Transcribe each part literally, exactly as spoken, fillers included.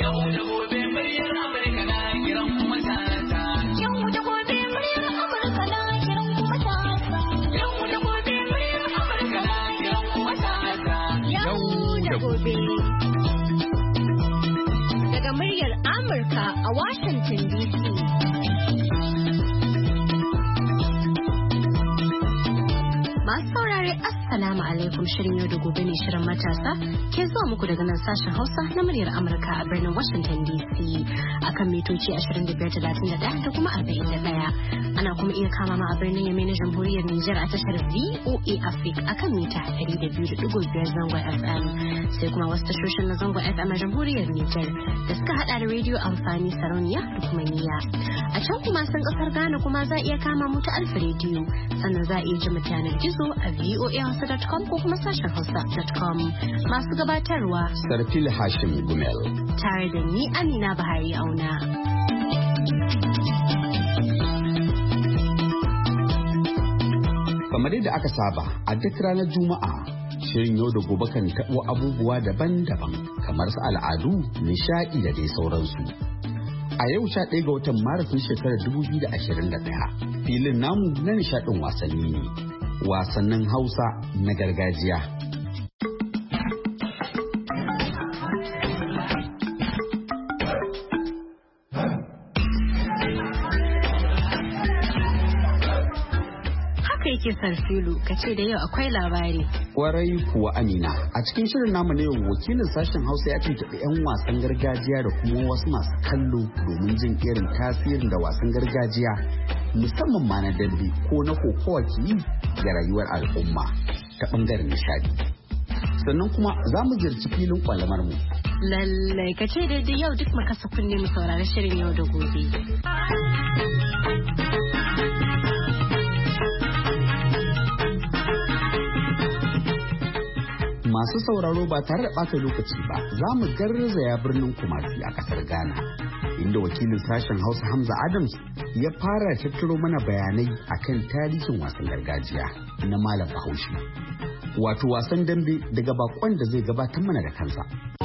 Daga muryar Amurka a Washington D C. Masu saurare Assalamu alaikum, shirin yau da gobe ne shirin matasa ke zuwa muku daga nan sashen Hausa na muryar Amurka a birnin Washington D C akan mitoci ashirin da biyar talatin da ɗaya da kuma arba'in da ɗaya. Ana kuma iya kama ma a birnin Yamai na Jamhuriyar Nijar a tashar V O A Africa akan mita ɗari da biyu da ɗigo biyar zangon F M. Sai kuma wasu tashoshin na zangon F M a Jamhuriyar Nijar da suka hada da rediyo amfani sarauniya da kuma niyya. A can kuma sun kasar Ghana kuma za a iya kama mu ta Alfa rediyo, sannan za a iya ji mu ta yanar gizo a v o a hausa dot com ko kuma sashen hausa dot com. Masu gabatarwa Sarfil Hashim Gumel tare da ni Amina Bahari Auna. Kamar yadda aka saba a duk ranar Juma'a, shirin yau da gobe kan taɓo abubuwa daban-daban kamar su al'adu, nishaɗi da dai sauransu. A yau sha ɗaya ga watan Maris na shekarar dubu biyu da ashirin da ɗaya, filin namu na nishaɗin wasanni ne, wasannin Hausa na gargajiya. Yake Sarfilu, ka ce da yau akwai labari. Kwarai kuwa Amina, a cikin shirin namu na yau wakilin sashen Hausa ya tuntuɓi 'yan wasan gargajiya da kuma wasu masu kallo domin jin irin tasirin da wasan gargajiya musamman ma na dambe ko na kokowa ke yi ga rayuwar al'umma ta ɓangaren nishadi. Sannan kuma za mu ziyarci filin kwalamar mu. Lallai ka ce da yau duk makasa kunne mu saurari shirin yau da gobe. Masu sauraro ba tare da ɓata lokaci ba, za mu garzaya birnin Kumasi a ƙasar Ghana, inda wakilin sashen Hausa Hamza Adams ya fara tattaro mana bayanai akan tarihin wasan gargajiya na Malam Bahaushe. Wato wasan dambe daga bakon da zai gabatar mana da kansa.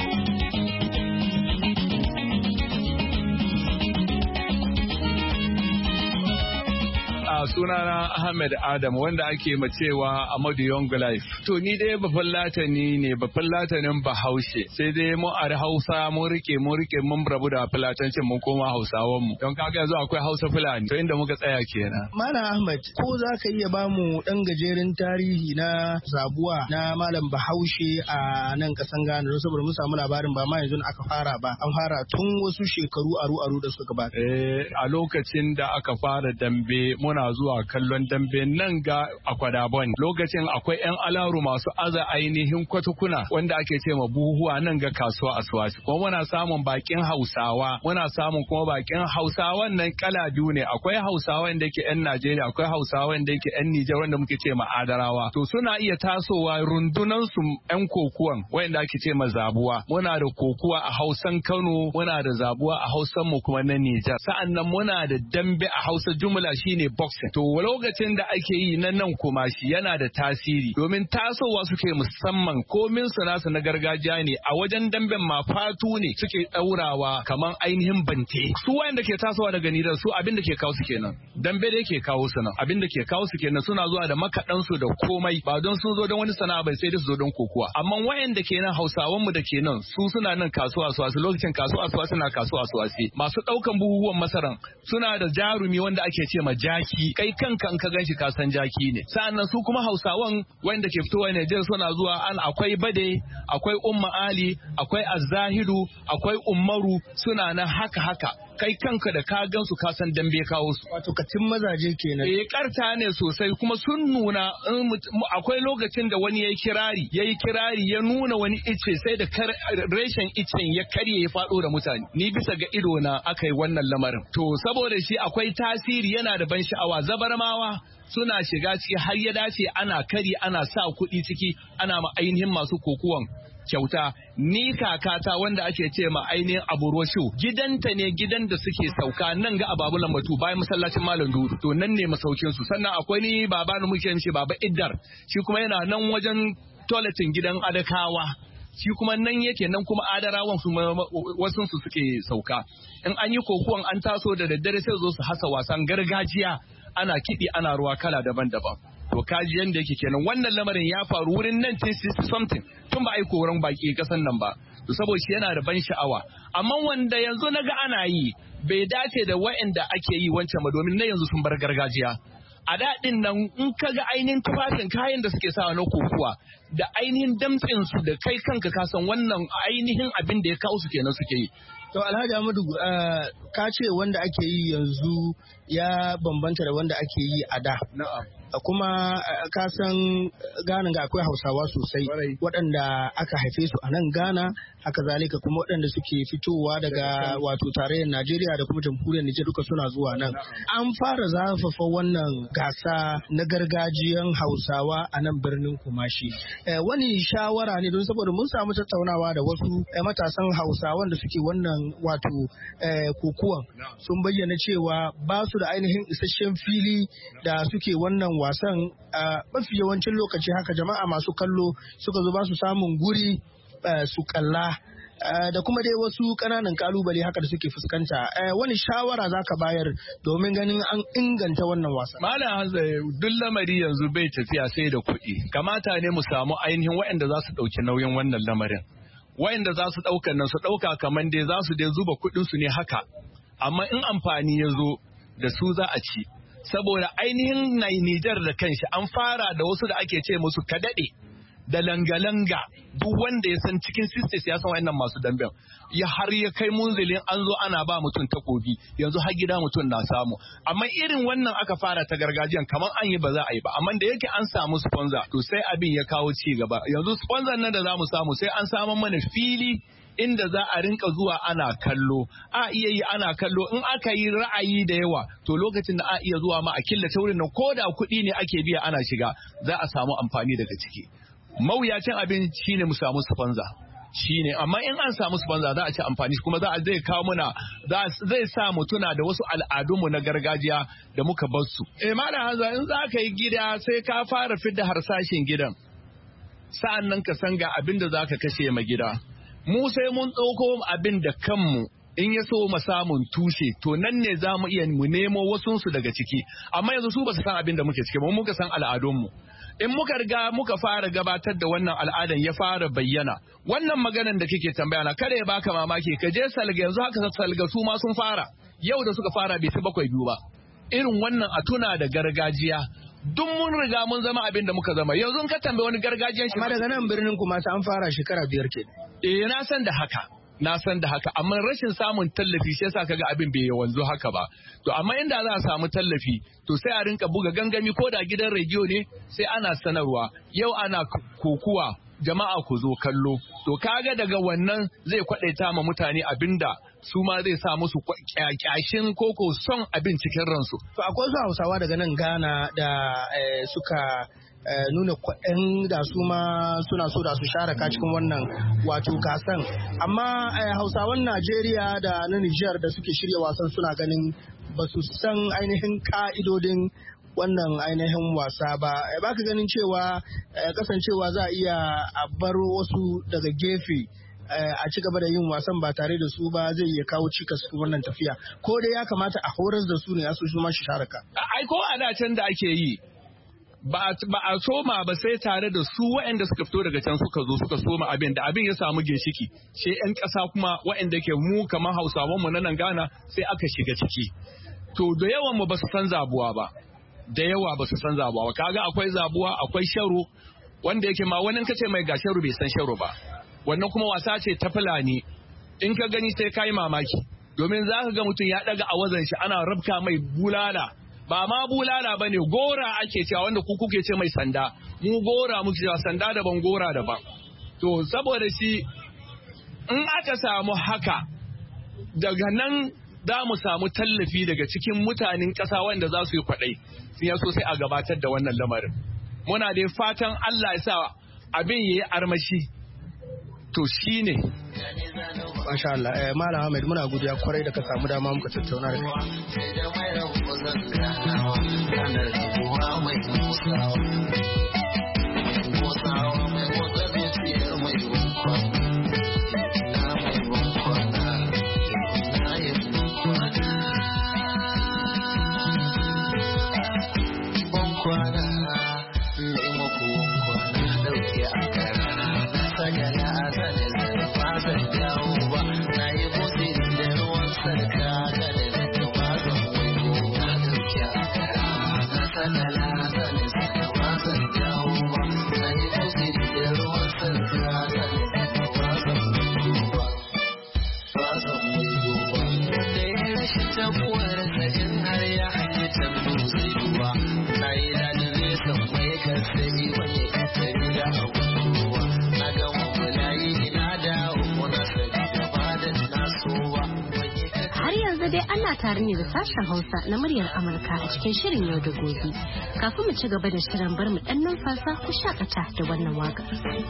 Sunana Ahmed Adam wanda ake macewa Amadu Young Life. To ni dai babban latani ne, babban latanin Bahaushe. Sai dai mu a Hausa mun rike mun rike mun rabu da fulatancin mun koma Hausawan mu. Don kaga yanzu akwai Hausa Fulani. To inda muka tsaya kenan. Malam Ahmed, ko za ka iya ba mu dan gajeren tarihi na zabuwa na Malam Bahaushe a nan kasan Ghana don saboda mun samu labarin ba ma yanzu aka fara ba. An fara tun wasu shekaru aru-aru da suka gabata. Eh a lokacin da aka fara dambe muna zuwa kallon dambe nan ga Akwadabon. Lokacin akwai 'yan alaru masu aza ainihin kwatukuna wanda ake ce ma buhuwa nan ga kasuwa Aswasi. Kuma muna samun bakin Hausawa, muna samun kuma bakin Hausawan nan kala biyu ne. Akwai Hausawan da yake 'yan Najeriya, akwai Hausawan da yake 'yan Nijar wanda muke ce ma Adarawa. To suna iya tasowa rundunan su 'yan kokuwan wanda ake ce ma zabuwa. Muna da kokuwa a Hausan Kano, muna da zabuwa a Hausan mu kuma na Nijar. Sa'annan muna da dambe a Hausa jumla shine boxing. To lokacin da ake yi na nan kuma shi yana da tasiri domin tasowa suke musamman komin su nasu na gargajiya ne a wajen damben ma fatu ne suke daurawa kaman ainihin bante. Su wayanda ke tasowa daga Nijar su abin da ke kawo su kenan. Dambe da yake kawo su nan abin da ke kawo su kenan suna zuwa da makaɗan su da komai ba don sun zo don wani sana'a bai sai da su zo don kokuwa. Amma wayanda ke nan Hausawan mu da ke nan su suna nan kasuwa su lokacin kasuwa su suna kasuwa su masu daukan buhuhuwan masaran suna da jarumi wanda ake ce ma jaki. Kai kanka in ka ganshi ka san jaki ne. Sa'annan su kuma Hausawan wanda ke fitowa Nijar suna zuwa an akwai Bade, akwai Umma Ali, akwai Azzahidu, akwai Umaru suna nan haka haka. Kai kanka da ka gansu ka san dambe kawo su. Wato katin mazaje kenan. Eh karta ne sosai kuma sun nuna akwai lokacin da wani yayi kirari, yayi kirari ya nuna wani ice sai da reshen icen ya karye ya fado da mutane. Ni bisa ga ido na akai wannan lamarin. To saboda shi akwai tasiri yana da ban sha'awa. Zabarmawa suna shiga ciki har ya dace ana kari ana sa kuɗi ciki ana ma ainihin masu kokuwan kyauta. Ni kakata wanda ake ce ma ainihin Aburosho gidanta ne gidan da suke sauka nan ga Ababu Lambatu bayan masallacin Malam Dudu. To nan ne masaukin su. Sannan akwai ni baba da muke ce baba Iddar shi kuma yana nan wajen toiletin gidan Adakawa. shi kuma nan yake nan kuma adarawan su wasu su suke sauka in an yi kokuwan an taso da daddare sai zo su hasa wasan gargajiya ana kiɗi ana ruwa kala daban-daban to kaji yanda yake kenan wannan lamarin ya faru wurin nineteen sixty something tun ba a yi koran baki kasan nan ba to saboda shi yana da ban sha'awa amma wanda yanzu naga ana yi bai dace da wa'anda ake yi wancan ba domin na yanzu sun bar gargajiya a daɗin nan in ka ga ainihin tufafin kayan da suke sawa na kokuwa da ainihin damtsin su da kai kanka ka san wannan ainihin abin da ya kawo su kenan suke yi. To Alhaji Ahmadu ka ce wanda ake yi yanzu ya bambanta da wanda ake yi a da. Kuma ka san Ghana ga akwai Hausawa sosai waɗanda aka haife su a nan Ghana haka zalika kuma waɗanda suke fitowa daga wato tarayyar Najeriya da kuma jamhuriyar Nijar duka suna zuwa nan. An fara zafafa wannan gasa na gargajiyan Hausawa a nan birnin Kumashi. Wani shawara ne don saboda mun samu tattaunawa da wasu matasan Hausawan da suke wannan wato kokuwan sun bayyana cewa ba su da ainihin isasshen fili da suke wannan wasan a mafi yawancin lokaci haka jama'a masu kallo suka zo ba su samun guri su kalla da kuma dai wasu ƙananan kalubale haka da suke fuskanta wani shawara za ka bayar domin ganin an inganta wannan wasa. Malam Hanza duk lamari yanzu bai tafiya sai da kuɗi kamata ne mu samu ainihin waɗanda za su ɗauki nauyin wannan lamarin waɗanda za su ɗauka nan su ɗauka kamar dai za su dai zuba kuɗinsu ne haka amma in amfani ya zo da su za a ci. Saboda ainihin Nijar da kanshi an fara da wasu da ake ce musu kadaɗe da langa-langa duk wanda ya san cikin sistis ya san wa'annan masu damben ya har ya kai munzilin an zo ana ba mutum takobi yanzu har gida mutum na samu amma irin wannan aka fara ta gargajiyan kamar an yi ba za a yi ba amma da yake an samu sponsor to sai abin ya kawo ci gaba yanzu sponsor nan da za mu samu sai an samu mana fili inda za a rinka zuwa ana kallo a iya yi ana kallo in aka yi ra'ayi da yawa to lokacin da a iya zuwa ma a killace wurin nan ko da kuɗi ne ake biya ana shiga za a samu amfani daga ciki mawuyacin abin shine mu samu sponsor shine amma in an samu sponsor za a ci amfani kuma za a zai kawo muna zai sa mu tuna da wasu al'adunmu na gargajiya da muka bar su eh malam Hanza in za ka yi gida sai ka fara fidda harsashin gidan sa'an nan ka san ga abin da za ka kashe ma gida mu sai mun ɗauko abin da kanmu in ya so mu samun tushe to nan ne za mu iya mu nemo wasunsu daga ciki amma yanzu su ba su san abin da muke ciki ba muka san al'adunmu in muka riga muka fara gabatar da wannan al'adan ya fara bayyana wannan maganan da kike tambaya na kada ya baka mamaki ka je salga yanzu haka salga su ma sun fara yau da suka fara bai fi bakwai biyu ba irin wannan a tuna da gargajiya duk mun riga mun zama abin da muka zama yanzu ka tambaye wani gargajiyan shi amma daga nan birnin kuma ta an fara shekara biyar ke eh na san da haka na san da haka amma rashin samun tallafi shi yasa kaga abin bai wanzu haka ba to amma inda za a samu tallafi to sai a rinka buga gangami ko da gidan rediyo ne sai ana sanarwa yau ana kokuwa jama'a ku zo kallo to kaga daga wannan zai kwadaita ma mutane abinda su ma zai sa musu kyashin koko son abin cikin ransu to akwai su Hausawa daga nan Ghana da suka nuna kwaɗin da su ma suna so da su share ka cikin wannan wato gasan amma Hausawan Najeriya da na Nijar da suke shirya wasan suna ganin ba su san ainihin ka'idodin wannan ainihin wasa ba ba ka ganin cewa kasancewa za a iya a bar wasu daga gefe a ci gaba da yin wasan ba tare da su ba zai iya kawo cikas wannan tafiya ko dai ya kamata a horar da su ne a su ma shi share ka ai ko a da can da ake yi ba a soma ba sai tare da su waɗanda suka fito daga can suka zo suka soma abin da abin ya samu ginshiki sai yan ƙasa kuma waɗanda ke mu kamar Hausawan mu na nan Ghana sai aka shiga ciki to da yawan mu ba su san zabuwa ba da yawa ba su san zabuwa ba kaga akwai zabuwa akwai sharo wanda yake ma wani kace mai ga sharo bai san sharo ba wannan kuma wasa ce ta Fulani in ka gani sai kai mamaki domin za ka ga mutum ya daga awazan shi ana rabka mai bulala ba ma bulala bane gora ake cewa wanda ku kuke ce mai sanda mu gora muke cewa sanda daban gora daban to saboda shi in aka samu haka daga nan za mu samu tallafi daga cikin mutanen ƙasa wanda za su yi kwaɗai sun yaso sai a gabatar da wannan lamarin muna da fatan Allah ya sa abin yayi armashi to shine Masha Allah, eh, Malam Ahmed muna godiya kwarai da ka samu dama muka tattauna da kai. Ana tare ne da sashen Hausa na muryar Amurka a cikin shirin yau da gobe. Kafin mu ci gaba da shirin bar mu dan numfasa ku shakata da wannan waka.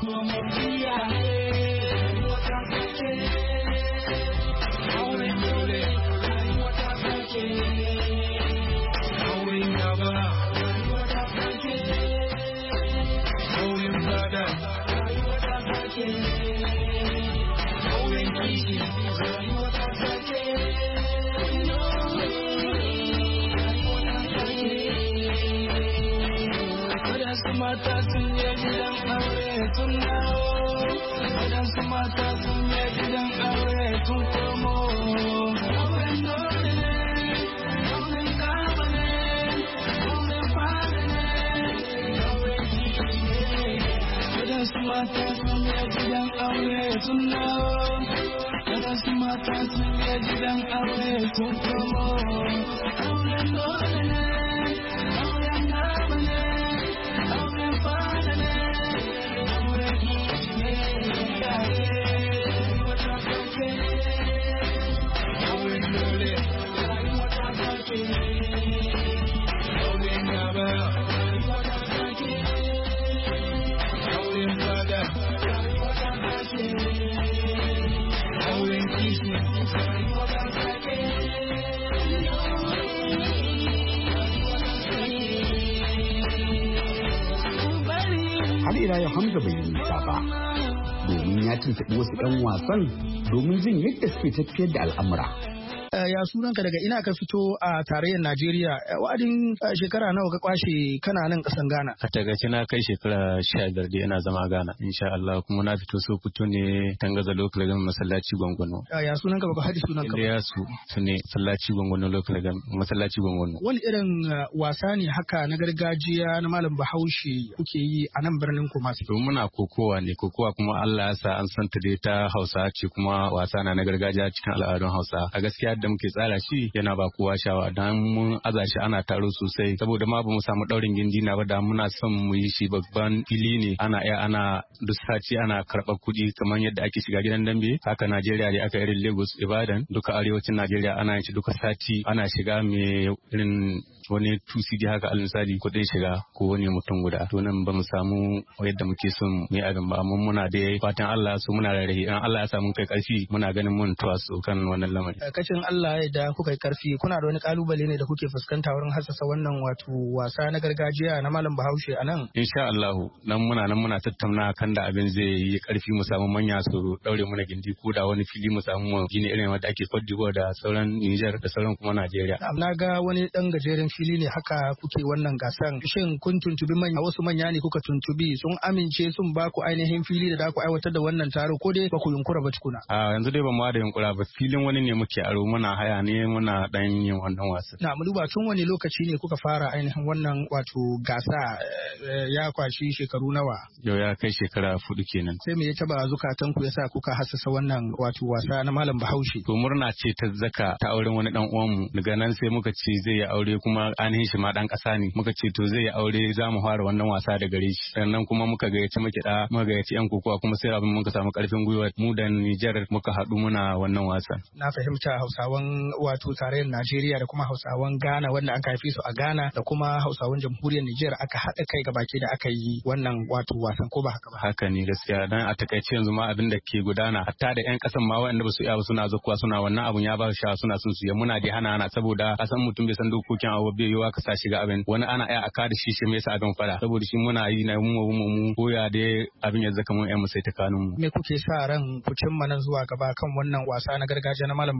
Mata sun je gidan aure sun dawo, waɗansu mata sun je gidan aure sun komo. Auren dole ne, auren kama ne, auren fara ne, auren jiki ne. Waɗansu mata sun je gidan aure sun dawo, waɗansu mata sun je gidan aure sun komo. Auren dole ne, auren kama ne. Har ila yau Hamza bai yi nisa ba, domin ya tuntuɓi wasu 'yan wasan domin jin yadda suke tafiyar da al'amura. Ya sunanka daga ina ka fito a tarayyar Najeriya, wa'adin shekara nawa ka kwashe kana nan kasan Ghana? A tagace na kai shekara sha biyar da ina zama Ghana insha Allah, kuma na fito Sokoto ne Tangaza local government masallaci Gwangwano. Ya sunanka baka haɗi sunanka ba? Ya su ne masallaci Gwangwano local government masallaci Gwangwano. Wani irin wasa ne haka na gargajiya na Malam Bahaushe kuke yi a nan birnin Kumasi? To muna kokowa ne, kokowa kuma Allah ya sa an santa dai ta Hausa ce, kuma wasa na na gargajiya cikin al'adun Hausa. A gaskiya da muke tsara shi yana ba kowa shawa, dan mun aza shi ana taro sosai, saboda ma ba mu samu daurin gindi na ba, da muna son mu yi shi babban fili ne, ana iya ana duk sati ana karɓar kuɗi kamar yadda ake shiga gidan dambe. Haka Najeriya da aka irin Lagos, Ibadan, duka arewacin Najeriya ana yin shi duka sati, ana shiga mai irin wani tusi da haka almisali kuɗin shiga ko wani mutum guda. To nan ba mu samu yadda muke son mu yi abin ba, amma muna da fatan Allah so muna rarrahi, in Allah ya sa mun kai karfi muna ganin mun tuwa su kan wannan lamari. Kacin Allah ya da kuka yi karfi, kuna da wani kalubale ne da kuke fuskanta wurin hassasa wannan wato wasa na gargajiya na Malam Bahaushe a nan? Insha Allah nan muna nan muna tattauna kan da abin zai yi karfi, mu samu manya su daure mana gindi, ko da wani fili mu samu mu gine irin wanda ake Cote d'Ivoire da sauran Niger da sauran kuma Najeriya. Na ga wani dan gajeren fili ne haka kuke wannan gasan. Shin kun tuntubi manya, wasu manya ne kuka tuntubi, sun amince sun ba ku ainihin fili da za ku aiwatar da wannan taro, ko dai ba ku yunkura ba tukuna? A yanzu dai ba mu da yunkura ba, filin wani ne muke aro, muna haya ne muna dan yin wannan wasa. Na mu duba tun wani lokaci ne kuka fara ainihin wannan wato gasa, ya kwashi shekaru nawa? Yau ya kai shekara fudu kenan. Sai me ya taba zukatan ku yasa kuka hassasa wannan wato wasa na Malam Bahaushe? To murna ce ta zaka ta auren wani dan uwanmu, daga nan sai muka ce zai yi aure, kuma ainihin shi ma dan kasa ne, muka ce to zai yi aure za mu fara wannan wasa da gare shi. Sannan kuma muka gayyaci makiɗa, muka gayyaci yan kokowa, kuma sai abin muka samu karfin gwiwa mu da Nijar muka haɗu muna wannan wasa. Na fahimta Hausawan wato tarayyar Najeriya da kuma Hausawan Ghana wanda aka haife su a Ghana da kuma Hausawan jamhuriyar Nijar aka haɗa kai ga baki da aka yi wannan wato wasan, ko ba haka ba? Haka ne gaskiya, dan a takaice yanzu ma abin da ke gudana hatta da yan kasan ma waɗanda ba su iya ba suna zakuwa suna wannan abun ya ba su sha suna son su ya muna dai hana ana, saboda kasan mutum bai san dokokin abu bai yiwa ka sa shiga abin, wani ana iya aka da shi shi me yasa abin fara, saboda shi muna yi na mu mu mu koya dai abin ya zaka mun yan mu sai ta kanun mu. Me kuke sa ran ku cimma nan zuwa gaba kan wannan wasa na gargajiya na Malam Bahaushe?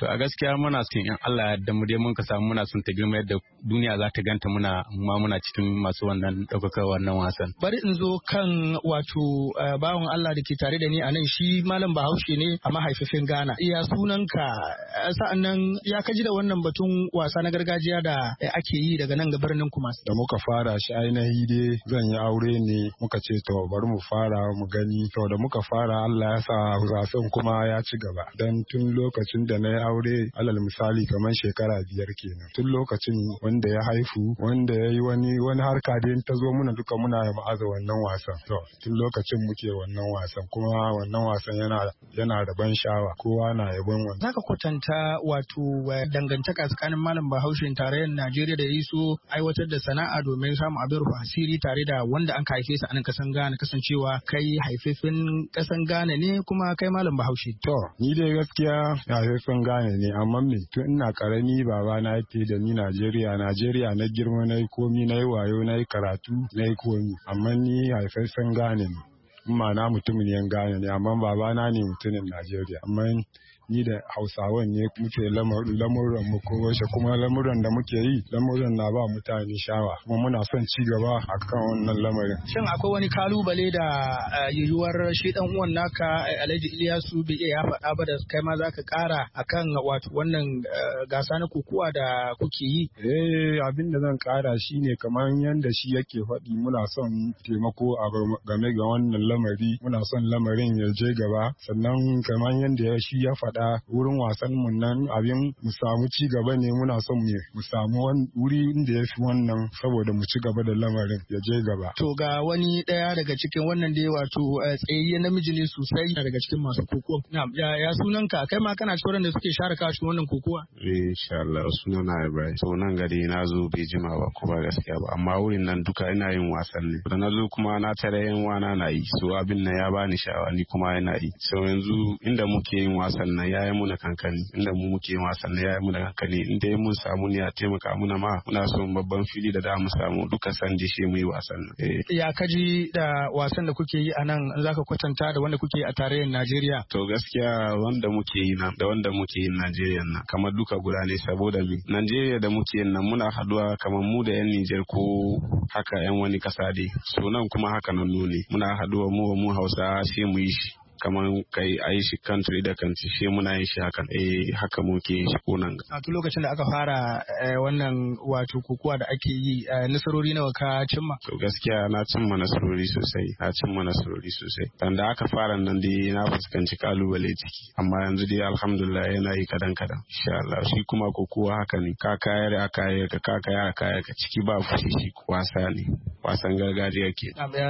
To a gaskiya muna son in Allah ya yarda mu dai mun ka samu muna son ta girma yadda duniya za ta ganta muna ma muna cikin masu wannan ɗaukaka wannan wasan. Bari in zo kan wato bawan Allah da ke tare da ni a nan shi Malam Bahaushe ne a mahaififin Ghana. Iya sunanka sa'an nan ya kaji da wannan batun wasa na gargajiya da ake yi daga nan ga birnin Kumasi. Da muka fara shi ainihi dai zan yi aure ne muka ce to bari mu fara mu gani to da muka fara Allah ya sa wasan kuma ya ci gaba dan tun lokacin da na yi aure alal misali kamar shekara biyar kenan tun lokacin wanda ya haifu wanda ya yi wani wani harka da ta zo muna duka muna ma'aza wannan wasan to tun lokacin muke wannan wasan kuma wannan wasan yana yana da ban sha'awa kowa na yabon wannan. Zaka kwatanta wato dangantaka tsakanin Malam Bahaushe tarayyar Najeriya da Iso aiwatar da sana'a domin samun abin rufa asiri tare da wanda an haife su a nan kasan Ghana kasancewa kai haifefin kasan Ghana ne kuma kai Malam Bahaushe. To ni dai gaskiya haifefin Ghana ne amma me tun ina karami baba na yake da ni Najeriya Najeriya na girma na yi komi na yi wayo na yi karatu na yi komi amma ni haifefin Ghana ne. Amma na mutumin yan Ghana ne amma baba na ne mutumin Najeriya amma ni da Hausawan ne muke lamuran mu ko wace kuma lamuran da muke yi lamuran na ba mutane shawa kuma muna son ci gaba akan wannan lamarin. Shin akwai wani kalubale da yiwuwar shi dan uwan naka Alhaji Ilyasu bai iya faɗa ba da kai ma zaka ƙara akan wato wannan gasa na kokuwa da kuke yi? Eh abin da zan ƙara shine kamar yanda shi yake faɗi muna son taimako a game ga wannan lamari muna son lamarin ya je gaba sannan kamar yanda shi ya faɗi da wurin wasan mu nan abin mu samu ci gaba ne muna son mu samu wuri inda ya fi wannan saboda mu ci gaba da lamarin ya je gaba. To ga wani daya daga cikin wannan da wato tsayayye namiji ne sosai daga cikin masu kokowa. Ya, ya sunan ka kai ma kana cikin da suke share kashi wannan kokowa? Eh insha Allah sunana Ibrahim. To nan gari na zo bai jima ba ko ba gaskiya ba amma wurin nan duka ina yin wasan ne. Da na zo kuma na tare yan wana na yi so abin nan ya bani sha'awa ni kuma ina yi. So yanzu inda muke yin wasan nan ya yi muna kankani inda mu muke wasan ya yi muna kankani inda mun samu ne a taimaka muna ma muna son babban fili da da mu samu duka san shi mu yi wasan nan. Ya kaji da wasan da kuke yi a nan zaka kwatanta da wanda kuke yi a tarayyar Najeriya? To gaskiya wanda muke yi nan da wanda muke yi Najeriya nan kamar duka guda ne saboda mi Najeriya da muke yin nan muna haduwa kamar mu da yan Niger ko haka yan wani kasa dai so nan kuma haka nan ne muna haduwa mu mu Hausa sai mu yi shi kamar kai a yi shi country da country shi muna yin shi hakan eh haka muke yin shi kunan. A tun lokacin da aka fara wannan wato kokuwa da ake yi nasarori nawa ka cimma? To gaskiya na cimma nasarori sosai na cimma nasarori sosai dan da aka fara nan dai na fuskanci kalubale ciki amma yanzu dai alhamdulillah yana yi kadan kadan insha Allah shi kuma kokuwa haka ne ka kayar aka yi ka ka kayar aka yi ka ciki ba fushi shi wasa ne wasan gargajiya ke.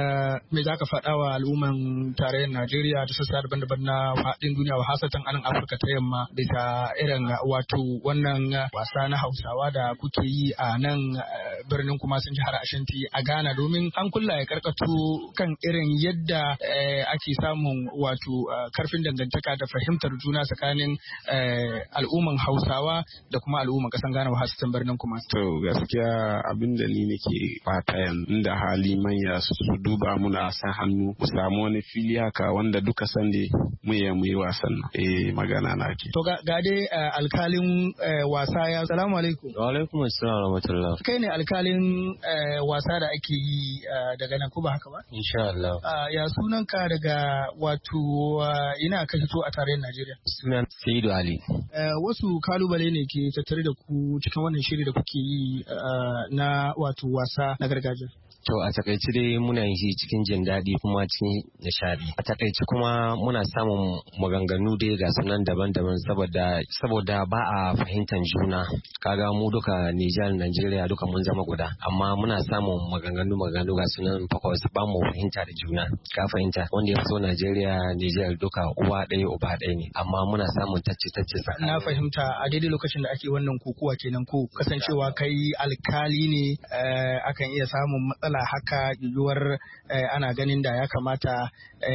Me za ka faɗa wa al'umman tarayyar Najeriya da sassa daban-daban na faɗin duniya hasatan anan Afirka ta yamma bisa irin wato wannan wasa na Hausawa da kuke yi a nan birnin kuma sun jihar Ashanti a Ghana domin an kulla ya karkato kan irin yadda ake samun wato karfin dangantaka da fahimtar juna tsakanin al'umman Hausawa da kuma al'umman kasan Ghana hasatan birnin kuma. To gaskiya abin da ni nake fata yanzu da hali manya su duba muna sa hannu mu samu wani fili haka wanda duka san da mu yi mu yi wasan eh magana na ke. To ga dai alkalin wasa ya salamu alaikum. Wa alaikum assalam wa rahmatullah. Kai ne alkalin wasa da ake yi daga nan ko ba haka ba? Insha Allah. Ya sunanka daga wato ina ka fito a tarayyar Najeriya? Sunan Sa'idu Ali. Wasu kalubale ne ke tattare da ku cikin wannan shiri da kuke yi na wato wasa na gargajiya? To a takaice dai muna yin shi cikin jin daɗi kuma cikin nishadi. A takaice kuma muna samun maganganu dai ga sunan daban-daban saboda saboda ba a fahimtar juna. Kaga mu duka Nijar, Najeriya duka mun zama guda. Amma muna samun maganganu maganganu ga sunan fakwas ba mu fahimta da juna. Ka fahimta wanda ya fito Najeriya, Nijar duka uwa ɗaya uba ɗaya ne. Amma muna samun tacce-tacce tsakanin. Na fahimta a daidai lokacin da ake wannan kokuwa kenan ko kasancewa kai alkali ne akan iya samun matsala haka yiwuwar ana ganin da ya kamata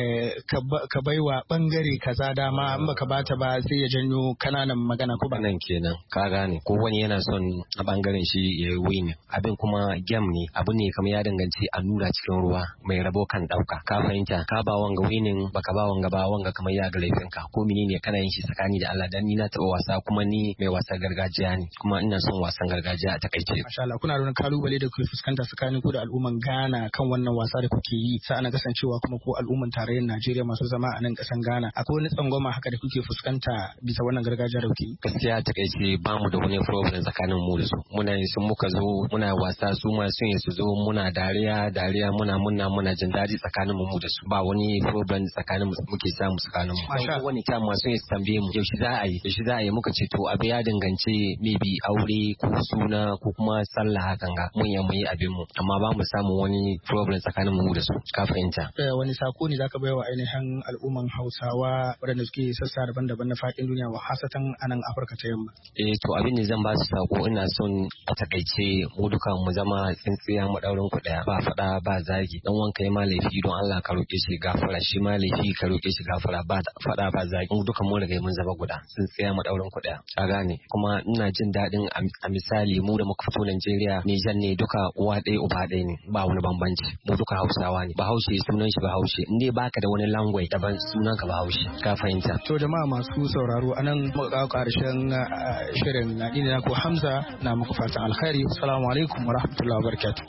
ka baiwa bangare kaza dama in baka bata ba sai ya janyo kananan magana ko ba nan kenan ka gane ko wani yana son a bangaren shi ya yi win a abin kuma game ne abu ne kamar ya danganci a nura cikin ruwa mai rabo kan dauka ka fahimta ka ba wanga winning baka ba wanga ba wanga kamar ya ga laifin ka ko menene kana yin shi tsakani da Allah dan ni na taba wasa kuma ni mai wasan gargajiya ne kuma ina son wasan gargajiya a takaice masha Allah kuna da wani kalubale da kuke fuskanta tsakanin ku da al'umman Ghana kan wannan wasa da kuke yi sai ana kasancewa kuma ko al'umman tarayyar Najeriya masu zama a nan kasan Ghana akwai wani tsangwama haka da kuke fuskanta bisa wannan gargajiya da kuke yi gaskiya a takaice ba mu da wani problem tsakanin mu da su muna yin sun muka zo muna wasa su ma sun yi su zo muna dariya dariya muna muna muna jin daɗi tsakanin mu da su ba wani problem tsakanin mu muke samu tsakanin mu wani ta masu yin tambaye mu yaushe za a yi yaushe za a yi muka ce to abu ya dangance maybe aure ko suna ko kuma sallah hakan ga mun yi muyi abin mu amma ba mu samu wani problem tsakanin mu da su ka fahimta wani sako ne zaka bayar wa ainihin al'umman Hausawa waɗanda suke sassa daban-daban na faɗin duniya wa hasatan a nan Afirka ta yamma eh to abin da zan ba su sako ina son a takaice mu duka mu zama tsintsiya mu daurin ku daya ba fada ba zagi dan wanka yi ma laifi don Allah ka roke shi gafara shi ma laifi ka roke shi gafara ba fada ba zagi mu duka mu riga mun zama guda tsintsiya mu daurin ku daya a gane kuma ina jin dadin a misali mu da muka fito Najeriya Nijar ne duka uwa ɗaya uba ɗaya ne ba wani bambanci mu duka Hausawa ne Bahaushe sunan shi Bahaushe in dai baka da wani language daban sunan ka Bahaushe ka fahimta to jama'a masu sauraro anan muka kawo karshen shirin na ina ko Hamza na muku fatan alkhairi assalamu alaikum wa rahmatullahi wa barakatuh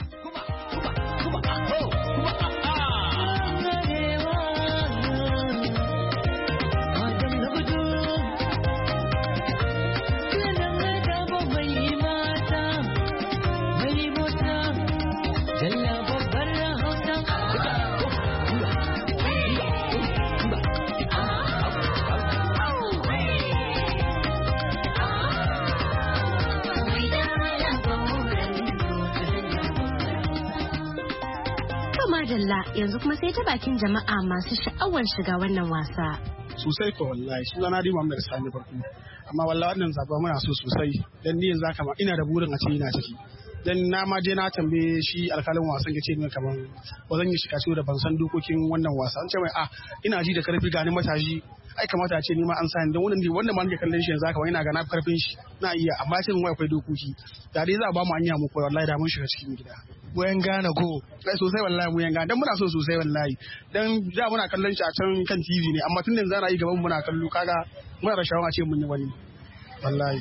Madalla yanzu kuma sai ta bakin jama'a masu sha'awar shiga wannan wasa. Sosai ko wallahi suna na Rima Muhammad Sani farko amma wallahi wannan zaba muna so sosai dan ni yanzu haka ma ina da burin a ce ina ciki dan na ma je na tambaye shi alkalin wasan ya ce min kaman ba zan yi shiga ciwo da ban san dokokin wannan wasa an ce mai a ina ji da karfi ga ni matashi ai kamata a ce ni ma an sani dan wannan wannan ma nake kallon shi yanzu haka ina ga na karfin shi na iya amma sai mun wai akwai dokoki da dai za a ba mu anya mu koyi wallahi da mun shiga cikin gida wayan gane ko sai sosai wallahi mu yanga dan muna so sosai wallahi dan da muna kallon shi a can kan T V ne amma tun da zan yi gaban muna kallo kaga muna da shawara ce mun yi wani wallahi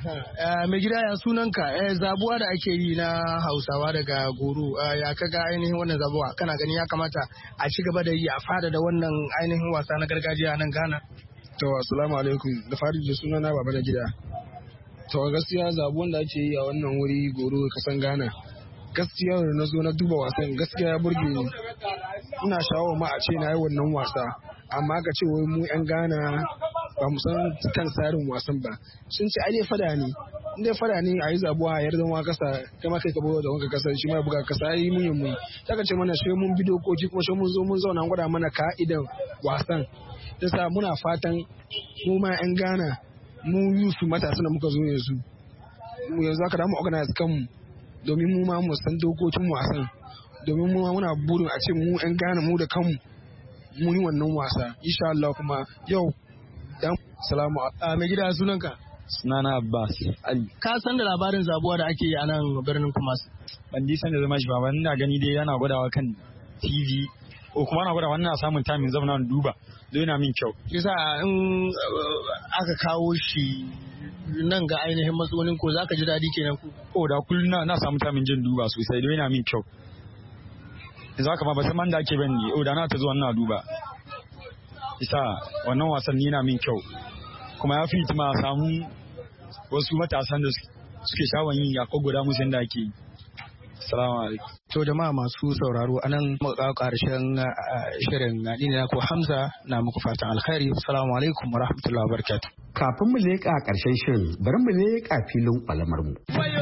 mai gida ya sunanka zabuwa da ake yi na Hausawa daga Goro ya kaga ainihin wannan zabuwa kana gani ya kamata a ci gaba da yi a fada da wannan ainihin wasa na gargajiya nan Ghana to assalamu alaikum da fari da sunana baba da gida to gaskiya zabuwan da ake yi a wannan wuri Goro kasan Ghana gaskiya da na zo na duba wasan gaskiya ya burge ni ina sha'awar ma a ce na yi wannan wasa amma ka ce wai mu yan Ghana ba mu san kan tsarin wasan ba sun ce ai fada ne in dai fada ne a yi zabuwa a yarda wa kasa kai ma kai ka bawa da wanka kasa shi ma buga kasa ai mun yi mun ta ce mana sai mun bi dokoki kuma sai mun zo mun zauna gwada mana ka'idan wasan yasa muna fatan mu ma yan Ghana mu yusu matasa da muka zo yanzu mu yanzu aka da mu organize kanmu domin mu ma mu san dokokin wasan domin mu muna burin a ce mu yan Ghana mu da kanmu mu yi wannan wasa insha Allah kuma yau dan salamu a mai gida sunanka sunana Abbas Ali ka san da labarin zabuwa da ake yi a nan birnin Kumasi ban ji san da zama shi ba ban ina gani dai yana gwadawa kan T V ko kuma ana gwada wannan samun tamin zama na duba don yana min kyau yasa in aka kawo shi nan ga ainihin matsalolin ko zaka ji daɗi kenan ku ko da kullum na, na samu tamin jin duba sosai don yana min kyau yanzu haka ma ba san man da ake bane o da na ta zuwa na duba isa wannan wasan yana min kyau kuma ya fi ma samu wasu matasan da suke shawon yin ya guda musu yadda ake yi. Assalamu alaikum. To jama'a masu sauraro anan muka kawo karshen shirin na na ko Hamza na muku fatan alkhairi. Assalamu alaikum wa rahmatullahi wa barakatuh. Kafin mu leƙa karshen shirin bari mu leƙa filin kwalamar mu.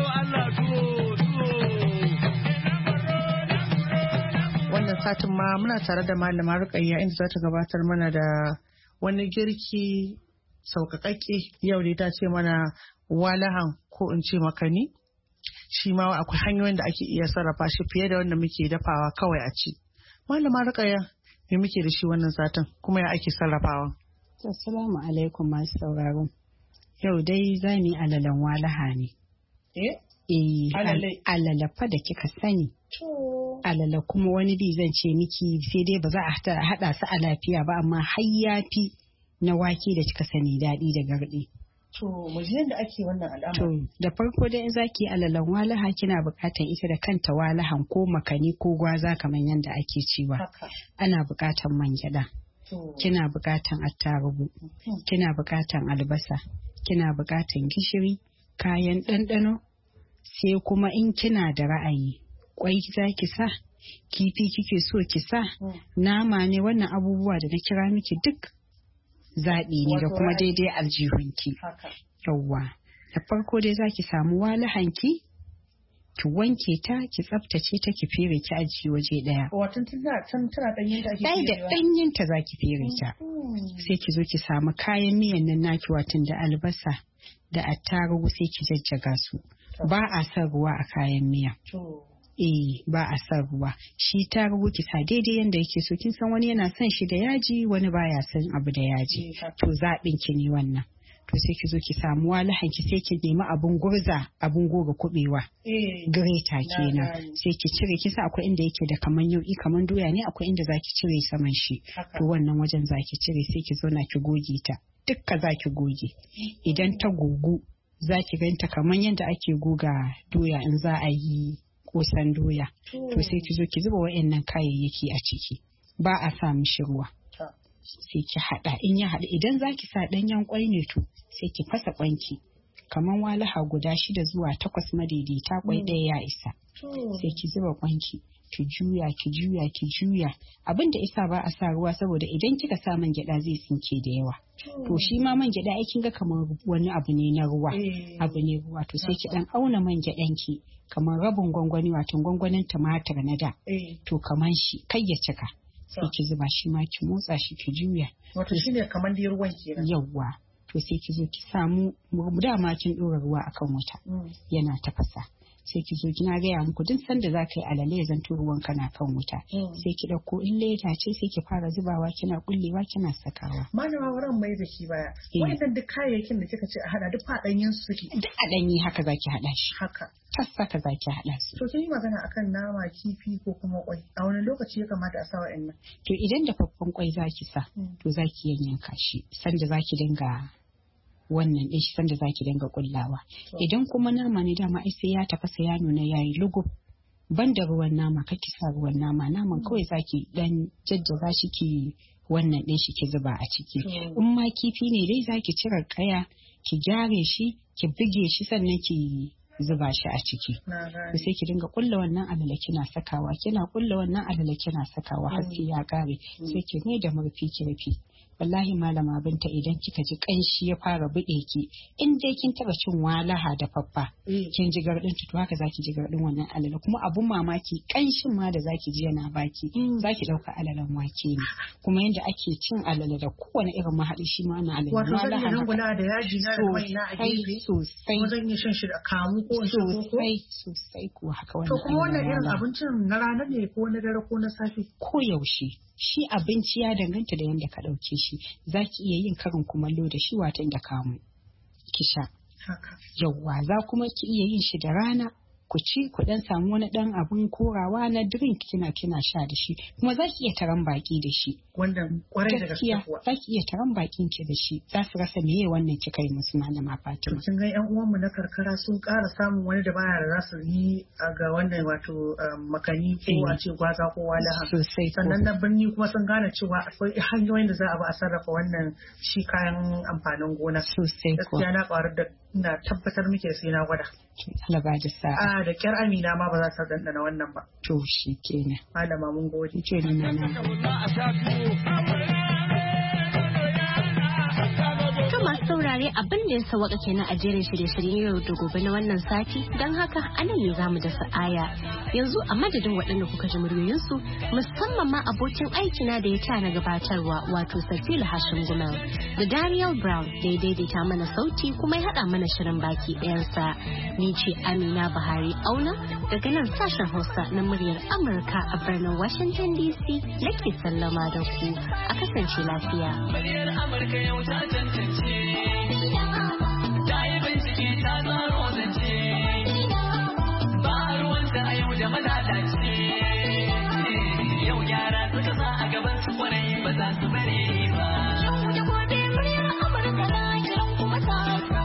Wannan satin ma muna tare da malama Rukayya inda za ta gabatar mana da wani girki sauƙaƙaƙe yau dai ta ce mana walahan ko in ce makani. Shi ma akwai hanyoyin da ake iya sarrafa shi fiye da wanda muke dafawa kawai a ci. Malama Rukayya, me muke da shi wannan satin kuma ya ake sarrafawa? Assalamu alaikum masu sauraro. Yau dai za mu yi alalan walaha ne. Eh? Eh, alala fa da kika sani. Alala kuma wani bi zan ce miki sai dai ba za a haɗa su a lafiya ba amma har yafi na wake da kika sani daɗi da garɗi. To, mu ji yadda ake wannan al'amari. To, da farko dai in zaki alalan walaha kina buƙatar ita da kanta walahan ko makani ko gwaza kamar yadda ake cewa. Ana buƙatar man gyaɗa. Kina buƙatar attarugu. Kina buƙatar albasa. Kina buƙatar gishiri, kayan ɗanɗano. Sai kuma in kina da ra'ayi, kwai za ki sa, kifi kike so ki sa, nama ne wannan abubuwa da na kira miki duk zaɓi ne da kuma daidai aljihunki. Yawwa. Da farko dai za ki samu walahanki, ki wanke ta, ki tsaftace ta, ki fere ki ajiye waje ɗaya. Watan tana tana ɗanyen ta ake firewa? Da ɗanyen ta za ki fere ta. Sai ki zo ki samu kayan miyan nan naki watan da albasa da attarugu sai ki jajjaga su. Ba a son ruwa a kayan miya. Eh, ba a son ruwa. Shi ta ki sa daidai yanda yake so. Kin san wani yana son shi da yaji, wani baya son abu da yaji. To zaɓin ki ne wannan. To sai ki zo ki samu walahan ki sai ki nemi abun gurza, abun goga kubewa. Greta kenan. Sai ki cire, kisa akwai inda yake da kaman yauki kaman doya ne, akwai inda zaki cire saman shi. To wannan wajen zaki cire sai ki zo na ki goge ta. Dukka zaki goge. Idan ta gugu za ki ganta kamar yadda ake goga doya in za a yi kosan doya. To sai ki zo ki zuba wa'annan kayayyaki a ciki. Ba a sa mishi ruwa. Sai ki haɗa, in ya haɗu idan za ki sa ɗanyen kwai ne to sai ki fasa kwanki. Kamar walaha guda shida zuwa takwas madaidaita kwai ɗaya ya isa. Sai ki zuba kwanki. Ki juya, ki juya, ki juya. Abin da isa ba a sa ruwa saboda idan kika sa man gyaɗa zai tsinke da yawa. To shi ma man gyaɗa ai kin ga kamar wani abu ne na ruwa. Abu ne ruwa to sai ki dan auna man gyaɗan ki kamar rabin gwangwani wato gwangwanin tumatir na da. To kamar shi kai ya cika. Sai ki zuba shi ma ki motsa shi ki juya. Wato shine kamar da ruwan kenan. Yawwa. To sai ki zo ki samu dama kin ɗora ruwa akan wuta. Yana tafasa. Sai ki zo kina gaya muku duk sanda za ka yi alale ya zanto ruwan kana kan wuta. Sai ki ɗauko in leda ce sai ki fara zubawa kina kullewa kina sakawa. Malama wurin mai da shi baya. Wannan duk kayayyakin da kika ce a hada duk faɗanyen su suke. Duk a ɗanyi haka zaki haɗa shi. Haka. Tas haka zaki haɗa su. To kin yi magana akan nama, kifi ko kuma kwai. A wani lokaci ya kamata a sa wa'annan? To idan da faffan kwai zaki sa, to zaki yanyanka shi sanda zaki dinga wannan ɗin shi sanda zaki dinga kullawa. Idan kuma nama ne dama ai sai ya tafasa ya nuna yayi lugu. Ban da ruwan nama kake sa ruwan nama naman kawai zaki dan jajjaga shi ki wannan ɗin shi ki zuba a ciki. In ma kifi ne dai zaki cire kaya ki gyare shi ki buge shi sannan ki zuba shi a ciki. Sai ki dinga kulla wannan alala kina sakawa kina kulla wannan alala kina sakawa har sai ya kare. Sai ki mai da murfi ki rufe. Wallahi malama Binta idan kika ji kanshi ya fara buɗe ki in dai kin taba cin walaha da faffa kin ji gardin to haka zaki ji gardin wannan alala kuma abun mamaki kanshin ma da zaki ji yana baki zaki dauka alalan wake ne kuma yanda ake cin alala da kowane irin mahaɗi shi ma na alala wato zan yi ranguna da yaji na da mai na a gefe sosai kuma zan yi shan shi da kamu ko sosai sosai ko haka wannan to kuma wannan irin abincin na rana ne ko na dare ko na safe ko yaushe shi abinci ya danganta da yadda ka ɗauke shi za ki iya yin karin kumallo da shi watan da kamu ki sha yawwa za kuma ki iya yin shi da rana ku ci ku dan samu wani dan abun korawa na drink kina kina sha da shi kuma za ki iya taron baki da shi wanda kwarai da gaske kuwa za ki iya taron bakin ki da shi za su rasa meye wannan kika yi musu malama Fatima kin ga yan uwanmu na karkara sun ƙara samun wani dabara da za su yi ga wannan wato makani ko a ce gwaza ko walaha sosai sannan na birni kuma sun gane cewa akwai hanyoyin da za a bi a sarrafa wannan shi kayan amfanin gona sosai ko gaskiya na ƙwarar da ina tabbatar muke sai na gwada Allah ba da sa'a a da kyar Amina ma ba za ta dandana wannan ba to shi kenan malama mun gode ce ni na masu saurare abin da ya sawaka kenan a jerin shirye-shiryen yau da gobe na wannan sati don haka anan ne zamu da aya yanzu a madadin waɗanda kuka ji muryoyinsu musamman ma abokin aikina da ya ta na gabatarwa wato Safila Hashim Gumal da Daniel Brown da ya daidaita mana sauti kuma ya haɗa mana shirin baki ɗayansa ni ce Amina Buhari Auna daga nan sashen Hausa na muryar Amurka a birnin Washington D C nake sallama da ku a kasance lafiya. Muryar Amurka yau ta tantance.